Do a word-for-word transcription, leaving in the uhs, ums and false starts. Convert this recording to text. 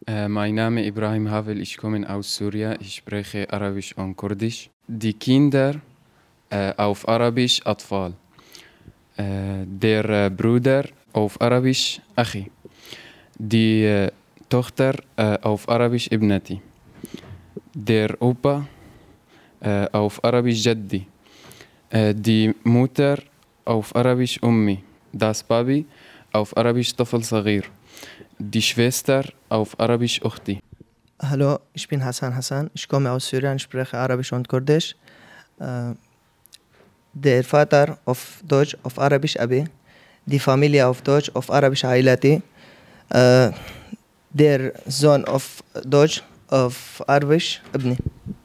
Äh, mein Name ist Ibrahim Havel, ich komme aus Syrien, ich spreche Arabisch und Kurdisch. Die Kinder äh, auf Arabisch Atfal. Äh, der äh, Bruder auf Arabisch Achi. Die äh, Tochter äh, auf Arabisch Ibnati. Der Opa äh, auf Arabisch Jaddi. Äh, die Mutter auf Arabisch Ummi. Das Baby auf Arabisch Tafel Sagir. Die Schwester auf Arabisch Ukhti. Hallo, ich bin Hassan Hassan. Ich komme aus Syrien, spreche Arabisch und Kurdisch. Äh, der Vater auf Deutsch, auf Arabisch Abi. Die Familie auf Deutsch, auf Arabisch Ailati. Äh, der Sohn auf Deutsch, auf Arabisch Ibni.